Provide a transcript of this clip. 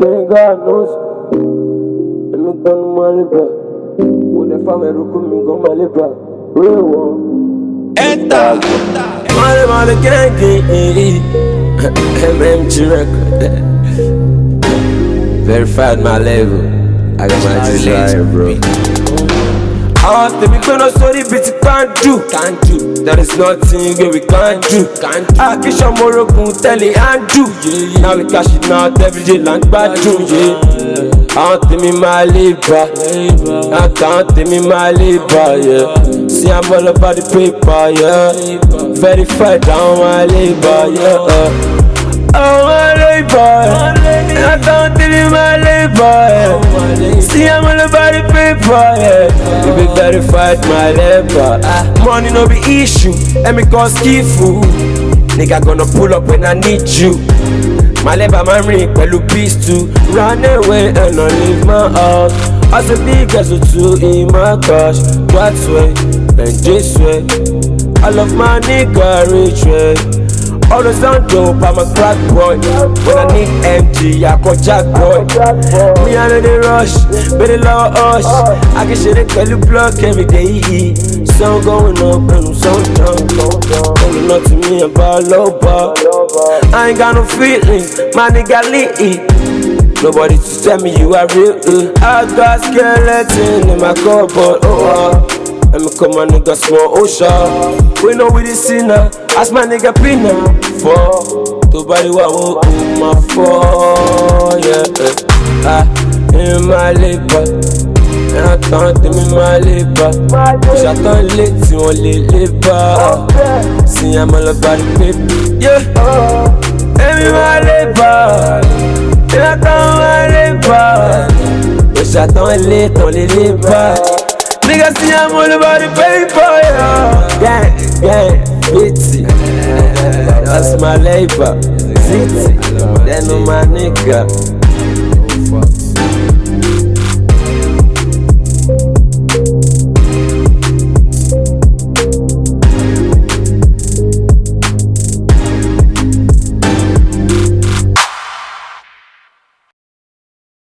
Quem enganou eu não tô numa libra. O de fama era comigo, uma libra. Real one. Eita! Male, gang. MMG record. Verified my level. I got my desire, bro. Tell me when I saw the beat, can't do. There is nothing we can't do. I can show more tell it and do. Now we cash it out every day like bad do. Tell me my labor. Tell me my labor, yeah. See I'm all about the paper, yeah. Verified on my labor, yeah. Oh my labor, tell me my labor, yeah. See I'm all about the paper, yeah. You be verified my labor. Money no be issue, and me cause skifu. Nigga gonna pull up when I need you. My labor man ring, pẹ̀lú peace to run away and not leave my house. As a big as a two in my gosh, that's way and this way. I love my nigga rich way. Always on dope, I'm a crack boy. When I need empty, I call Jack boy. Me I know the rush, but the law us. I can shit it, you block every day. Sun going up and sun down. Only not to me about low bar. I ain't got no feelings, my nigga lit. Nobody to tell me you are real. I got skeleton in my cupboard. Let me call my nigga small ocean. We know we the sinner. Ask my nigga Pina for to body wa my for, yeah. In my labor, and I can't tell me my labor. J'attends les si on les labor. See I'm all about the paper, yeah. In my labor, and I can't my labor. J'attends les on les labor. Niggas see I'm all about the paper, yeah. Gang, bitty. That's my labor. City, they know my nigga.